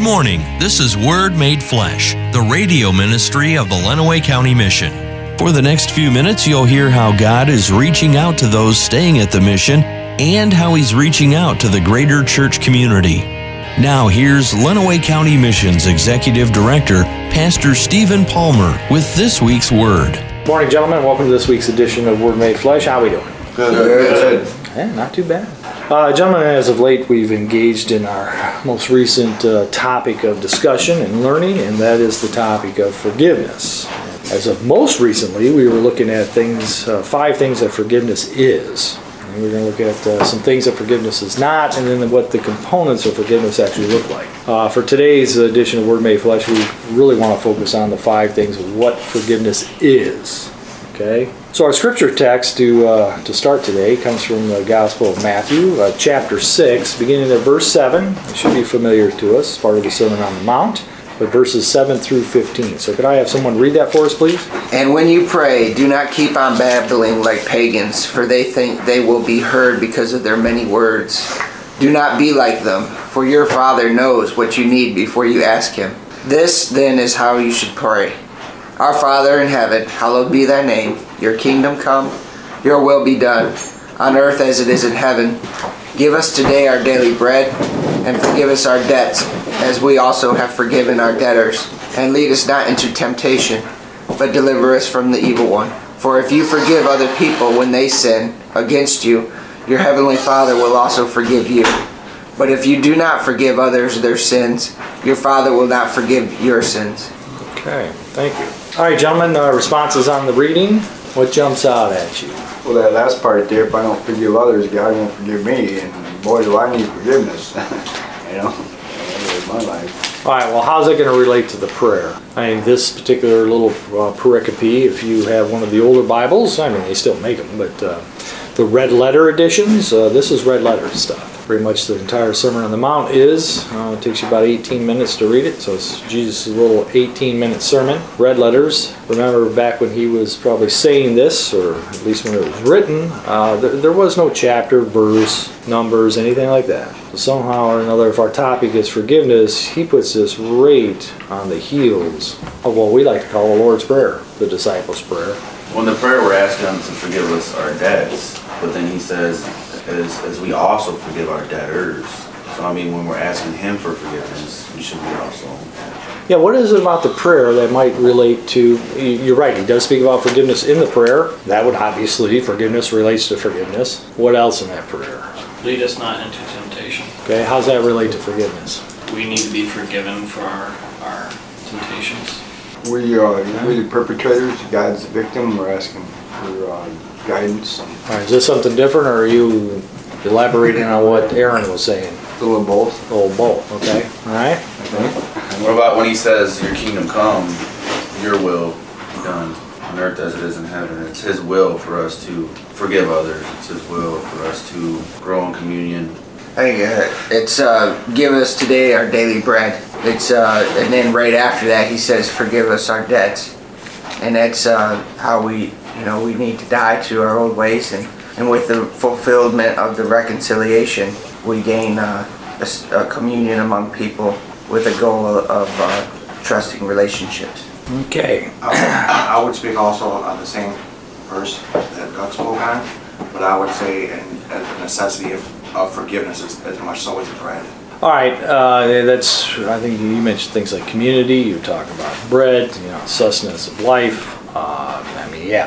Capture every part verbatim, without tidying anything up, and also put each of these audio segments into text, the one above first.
morning. This is Word Made Flesh, the radio ministry of the Lenawee County Mission. For the next few minutes, you'll hear how God is reaching out to those staying at the mission and how He's reaching out to the greater church community. Now, here's Lenawee County Mission's Executive Director, Pastor Stephen Palmer, with this week's Word. Good morning, gentlemen. Welcome to this week's edition of Word Made Flesh. How are we doing? Good. Good. Yeah, not too bad. Uh, gentlemen, as of late, we've engaged in our most recent uh, topic of discussion and learning, and that is the topic of forgiveness. As of most recently, we were looking at things, uh, five things that forgiveness is. And we're going to look at uh, some things that forgiveness is not, and then what the components of forgiveness actually look like. Uh, for today's edition of Word Made Flesh, we really want to focus on the five things of what forgiveness is. Okay? So our scripture text to uh, to start today comes from the Gospel of Matthew, uh, chapter six, beginning at verse seven. It should be familiar to us, part of the Sermon on the Mount, but verses seven through fifteen. So could I have someone read that for us, please? And when you pray, do not keep on babbling like pagans, for they think they will be heard because of their many words. Do not be like them, for your Father knows what you need before you ask Him. This, then, is how you should pray. Our Father in heaven, hallowed be thy name. Your kingdom come, your will be done, on earth as it is in heaven. Give us today our daily bread, and forgive us our debts, as we also have forgiven our debtors. And lead us not into temptation, but deliver us from the evil one. For if you forgive other people when they sin against you, your heavenly Father will also forgive you. But if you do not forgive others their sins, your Father will not forgive your sins. Okay, thank you. All right, gentlemen, uh, responses on the reading. What jumps out at you? Well, that last part there, if I don't forgive others, God won't forgive me, and boy, do I need forgiveness. You know, that's my life. All right, well, how's it going to relate to the prayer? I mean, this particular little uh, pericope, if you have one of the older Bibles, I mean, they still make them, but uh, the red letter editions, uh, this is red letter stuff. Pretty much the entire Sermon on the Mount is. Uh, it takes you about eighteen minutes to read it, so it's Jesus' little eighteen-minute sermon. Red letters. Remember back when he was probably saying this, or at least when it was written, uh, there, there was no chapter, verse, numbers, anything like that. So somehow or another, if our topic is forgiveness, he puts this right on the heels of what we like to call the Lord's Prayer, the disciples' prayer. Well, in the prayer, we're asking him to forgive us our debts, but then he says, as, as we also forgive our debtors. So, I mean, when we're asking him for forgiveness, we should be also. Yeah, what is it about the prayer that might relate to, you're right, he does speak about forgiveness in the prayer. That would obviously, forgiveness relates to forgiveness. What else in that prayer? Lead us not into temptation. Okay, how's that relate to forgiveness? We need to be forgiven for our, our temptations. We, uh, we're the perpetrators, God's the victim, we're asking for uh, guidance. All right, is this something different, or are you elaborating on what Aaron was saying? A little of both. A little both, okay. All right. Okay. What about when he says, your kingdom come, your will be done on earth as it is in heaven? It's his will for us to forgive others. It's his will for us to grow in communion. I think uh, it's uh, give us today our daily bread. It's uh, and then right after that he says forgive us our debts, and that's uh, how we you know we need to die to our old ways, and, and with the fulfillment of the reconciliation we gain uh, a, a communion among people with a goal of, of uh, trusting relationships. Okay. I, I would speak also on the same verse that Doug spoke on, but I would say in, the necessity of, of forgiveness is as much so as bread. All right, uh, that's, I think you mentioned things like community, you talk about bread, you know, sustenance of life. Uh, I mean, yeah,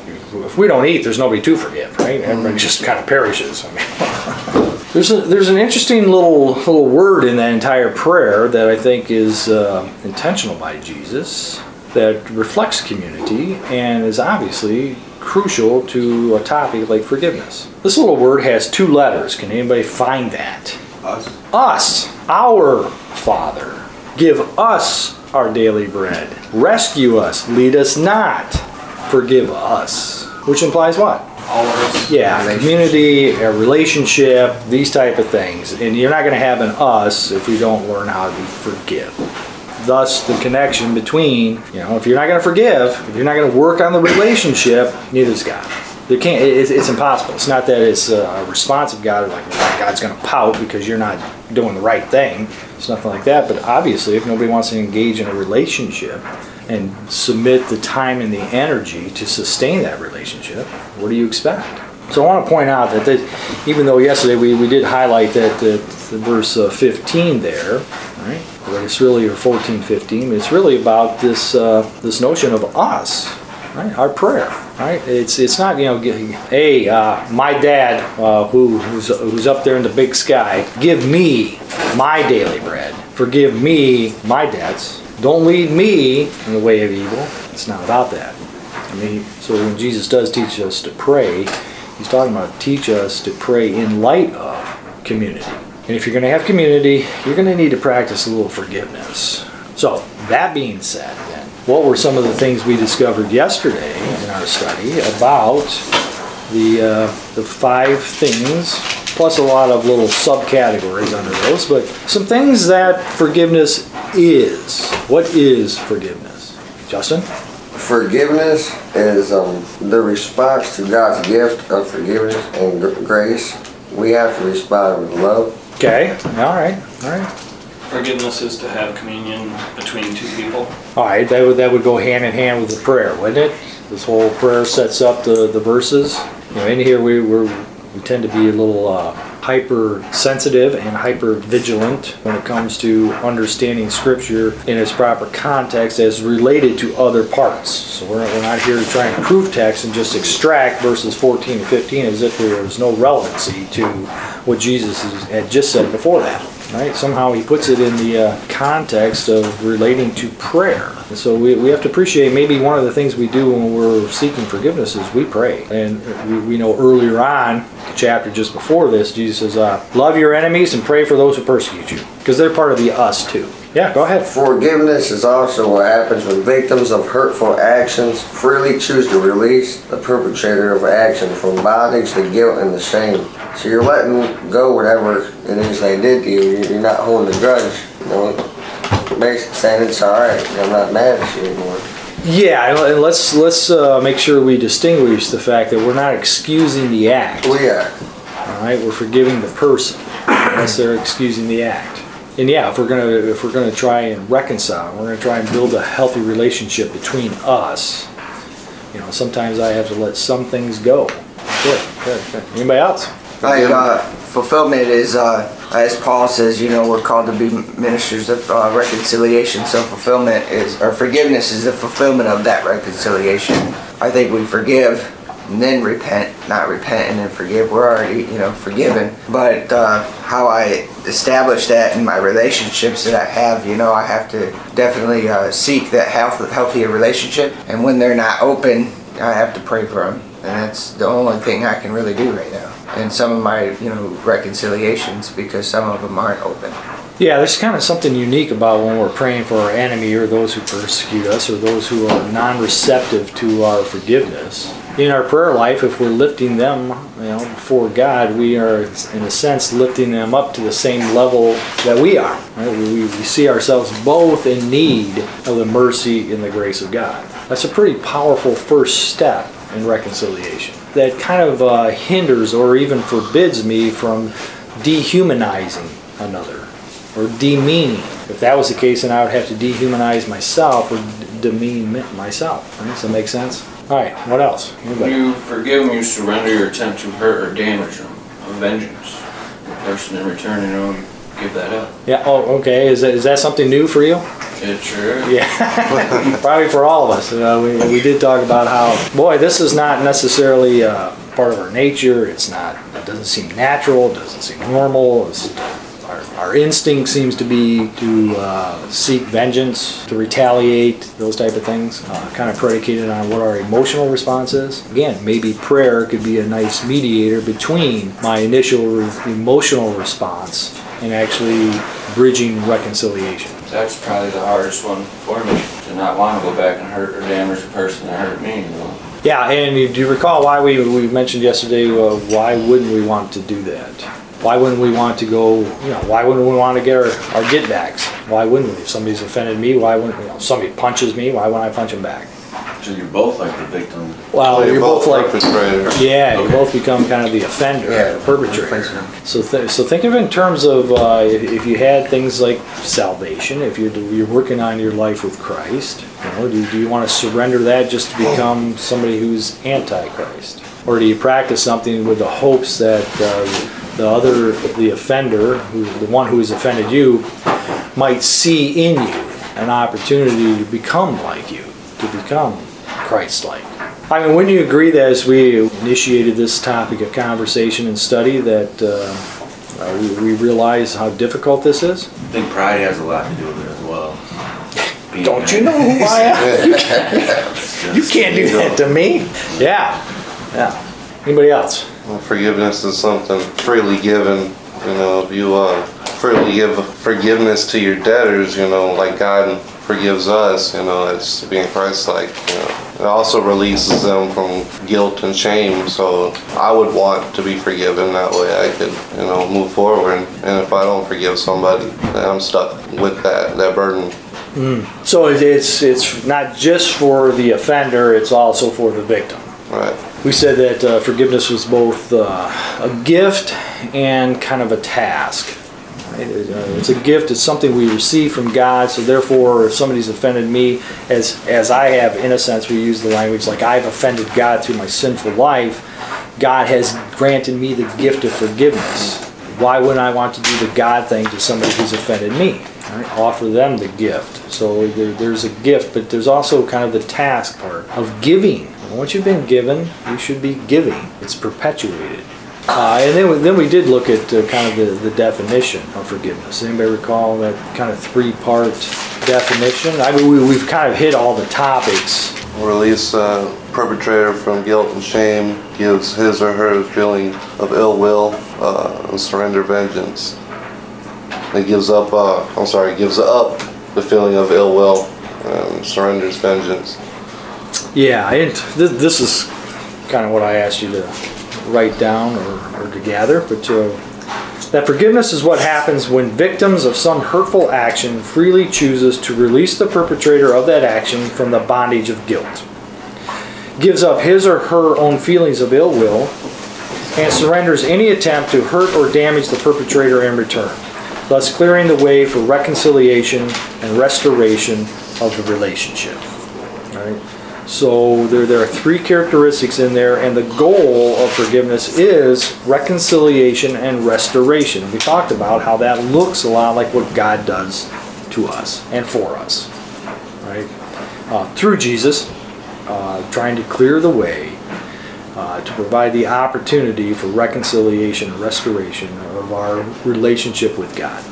if we don't eat, there's nobody to forgive, right? Everybody just kind of perishes. I mean, there's a, there's an interesting little little word in that entire prayer that I think is uh, intentional by Jesus, that reflects community and is obviously crucial to a topic like forgiveness. This little word has two letters. Can anybody find that? Us. Us, our Father, give us our daily bread. Rescue us, lead us not, forgive us. Which implies what? All of us. Yeah, community, a relationship, these type of things. And you're not going to have an us if you don't learn how to forgive. Thus, the connection between, you know, if you're not going to forgive, if you're not going to work on the relationship, neither is God. There can't. It's, it's impossible. It's not that it's a response of God, like God's going to pout because you're not doing the right thing. It's nothing like that. But obviously, if nobody wants to engage in a relationship and submit the time and the energy to sustain that relationship, what do you expect? So I want to point out that, that even though yesterday we, we did highlight that, that the verse uh, fifteen there, right? But it's really, or fourteen, fifteen, it's really about this uh, this notion of us, right? Our prayer, right? It's it's not, you know, hey, uh, my dad uh, who who's, who's up there in the big sky, give me my daily bread. Forgive me my debts. Don't lead me in the way of evil. It's not about that. I mean, so when Jesus does teach us to pray, he's talking about teach us to pray in light of community. And if you're going to have community, you're going to need to practice a little forgiveness. So, that being said, then, what were some of the things we discovered yesterday in our study about the uh, the five things, plus a lot of little subcategories under those, but some things that forgiveness is. What is forgiveness? Justin? Forgiveness is um, the response to God's gift of forgiveness and gr- grace. We have to respond with love. Okay, all right, all right. Forgiveness is to have communion between two people. All right, that would, that would go hand in hand with the prayer, wouldn't it? This whole prayer sets up the, the verses. You know, in here we we're, we tend to be a little uh, hypersensitive and hyper vigilant when it comes to understanding Scripture in its proper context as related to other parts. So we're, we're not here to try and prove text and just extract verses fourteen and fifteen as if there is no relevancy to what Jesus had just said before that. Right? Somehow he puts it in the uh, context of relating to prayer. And so we, we have to appreciate maybe one of the things we do when we're seeking forgiveness is we pray. And we, we know earlier on, the chapter just before this, Jesus says, uh, love your enemies and pray for those who persecute you. Because they're part of the us too. Yeah, go ahead. Forgiveness is also what happens when victims of hurtful actions freely choose to release the perpetrator of action from bondage, the guilt, and the shame. So you're letting go whatever it is they did to you. You're not holding a grudge. You know, basically saying it's all right. I'm not mad at you anymore. Yeah, and let's let's uh, make sure we distinguish the fact that we're not excusing the act. We are. All right, we're forgiving the person unless they're excusing the act. And yeah, if we're gonna if we're gonna try and reconcile, we're gonna try and build a healthy relationship between us. You know, sometimes I have to let some things go. Good, good, good. Anybody else? Like, uh, fulfillment is, uh, as Paul says, you know, we're called to be ministers of uh, reconciliation. So fulfillment is, or forgiveness is the fulfillment of that reconciliation. I think we forgive and then repent, not repent and then forgive. We're already, you know, forgiven. But uh, how I establish that in my relationships that I have, you know, I have to definitely uh, seek that health, healthier relationship. And when they're not open, I have to pray for them. And that's the only thing I can really do right now. And some of my, you know, reconciliations, because some of them aren't open. Yeah, there's kind of something unique about when we're praying for our enemy or those who persecute us or those who are non-receptive to our forgiveness. In our prayer life, if we're lifting them, you know, before God, we are, in a sense, lifting them up to the same level that we are. Right? We, we see ourselves both in need of the mercy and the grace of God. That's a pretty powerful first step in reconciliation. That kind of uh, hinders or even forbids me from dehumanizing another or demeaning. If that was the case, then I would have to dehumanize myself or d- demean myself. Right? Does that make sense? All right, what else? Anybody? You forgive them, you surrender your attempt to hurt or damage them. A vengeance. The person in return, you know, give that up. Yeah, oh, okay. Is that, is that something new for you? It sure is. Yeah, probably for all of us. Uh, we, we did talk about how, boy, this is not necessarily uh, part of our nature. It's not, it doesn't seem natural, it doesn't seem normal. It's, our, our instinct seems to be to uh, seek vengeance, to retaliate, those type of things, uh, kind of predicated on what our emotional response is. Again, maybe prayer could be a nice mediator between my initial re- emotional response and actually bridging reconciliation. That's probably the hardest one for me, to not want to go back and hurt or damage the person that hurt me, you know. Yeah, and you, do you recall why we, we mentioned yesterday, uh, why wouldn't we want to do that? Why wouldn't we want to go, you know, why wouldn't we want to get our, our get backs? Why wouldn't we? If somebody's offended me, why wouldn't, you know, somebody punches me, why wouldn't I punch him back? So you're both like the victim. Well, So you're, both, like, perpetrators. yeah, you Okay. both become kind of the offender, Yeah, the perpetrator. So, th- so think of it in terms of uh, if, if you had things like salvation, if you're you're working on your life with Christ, you know, do, do you want to surrender that just to become somebody who's anti-Christ, or do you practice something with the hopes that uh, the other, the offender, who, the one who has offended you, might see in you an opportunity to become like you, to become Christ-like? I mean, wouldn't you agree that as we initiated this topic of conversation and study that uh, uh, we, we realize how difficult this is? I think pride has a lot to do with it as well. Being Don't you know who I am? You can't, you can't do that to me. Yeah, yeah. Anybody else? Well, forgiveness is something freely given. You know, if you uh, freely give forgiveness to your debtors, you know, like God forgives us, you know, it's being Christ-like. You know. It also releases them from guilt and shame. So I would want to be forgiven. That way I could, you know, move forward. And if I don't forgive somebody, then I'm stuck with that, that burden. Mm. So it's it's not just for the offender; it's also for the victim. Right. We said that uh, forgiveness was both uh, a gift and kind of a task. Right? It, uh, it's a gift. It's something we receive from God. So therefore, if somebody's offended me, as as I have, in a sense, we use the language like I've offended God through my sinful life. God has granted me the gift of forgiveness. Why wouldn't I want to do the God thing to somebody who's offended me? Right? Offer them the gift. So there, there's a gift, but there's also kind of the task part of giving. Once you've been given, you should be giving. It's perpetuated. Uh, and then we, then we did look at uh, kind of the, the definition of forgiveness. Anybody recall that kind of three-part definition? I mean, we, we've kind of hit all the topics. Release a perpetrator from guilt and shame, gives his or her feeling of ill will, uh, and surrender vengeance. It gives up, uh, I'm sorry, gives up the feeling of ill will and surrenders vengeance. Yeah, and th- this is kind of what I asked you to write down or, or to gather. But uh, that forgiveness is what happens when victims of some hurtful action freely chooses to release the perpetrator of that action from the bondage of guilt, gives up his or her own feelings of ill will, and surrenders any attempt to hurt or damage the perpetrator in return, thus clearing the way for reconciliation and restoration of the relationship. All right? So there, there are three characteristics in there, and the goal of forgiveness is reconciliation and restoration. We talked about how that looks a lot like what God does to us and for us, right? Uh, through Jesus, uh, trying to clear the way uh, to provide the opportunity for reconciliation and restoration of our relationship with God.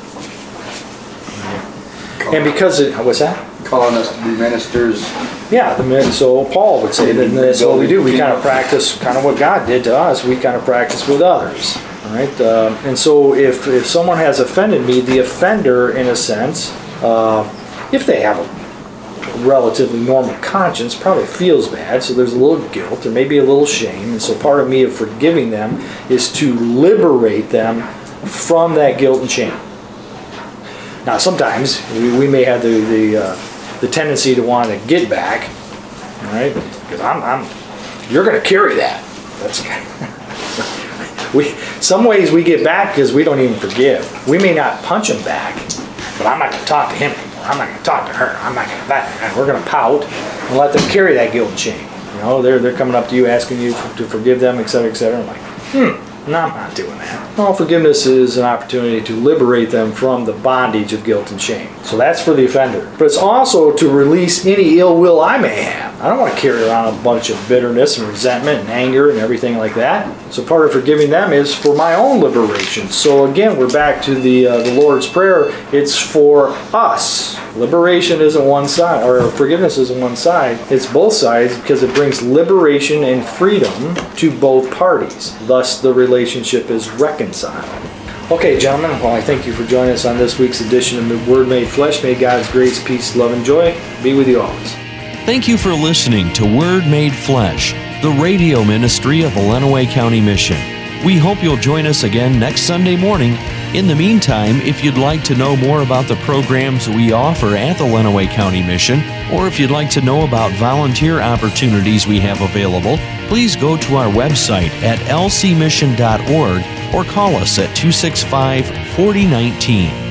Right? And because it, what's that? Calling us to be ministers. Yeah, the min- so Paul would say that that's what we do. We kind of practice kind of what God did to us. We kind of practice with others, all right? Uh, and so if, if someone has offended me, the offender, in a sense, uh, if they have a relatively normal conscience, probably feels bad, so there's a little guilt or maybe a little shame. And so part of me of forgiving them is to liberate them from that guilt and shame. Now, sometimes we, we may have the the, uh, the tendency to want to get back, right? Because I'm, I'm, you're going to carry that. That's we. Some ways we get back because we don't even forgive. We may not punch him back, but I'm not going to talk to him anymore. I'm not going to talk to her. I'm not going to that. And we're going to pout and let them carry that guilt and shame. You know, they're they're coming up to you asking you to forgive them, et cetera, et cetera. I'm like, hmm. No, I'm not doing that. Well, forgiveness is an opportunity to liberate them from the bondage of guilt and shame. So that's for the offender. But it's also to release any ill will I may have. I don't want to carry around a bunch of bitterness and resentment and anger and everything like that. So part of forgiving them is for my own liberation. So again, we're back to the uh, the Lord's Prayer. It's for us. Liberation isn't one side, or forgiveness isn't one side. It's both sides because it brings liberation and freedom to both parties. Thus, the relationship is reconciled. Okay, gentlemen, well, I thank you for joining us on this week's edition of The Word Made Flesh. May God's grace, peace, love, and joy be with you always. Thank you for listening to Word Made Flesh, the radio ministry of the Lenawee County Mission. We hope you'll join us again next Sunday morning. In the meantime, if you'd like to know more about the programs we offer at the Lenawee County Mission, or if you'd like to know about volunteer opportunities we have available, please go to our website at l c mission dot org or call us at two six five, four oh one nine.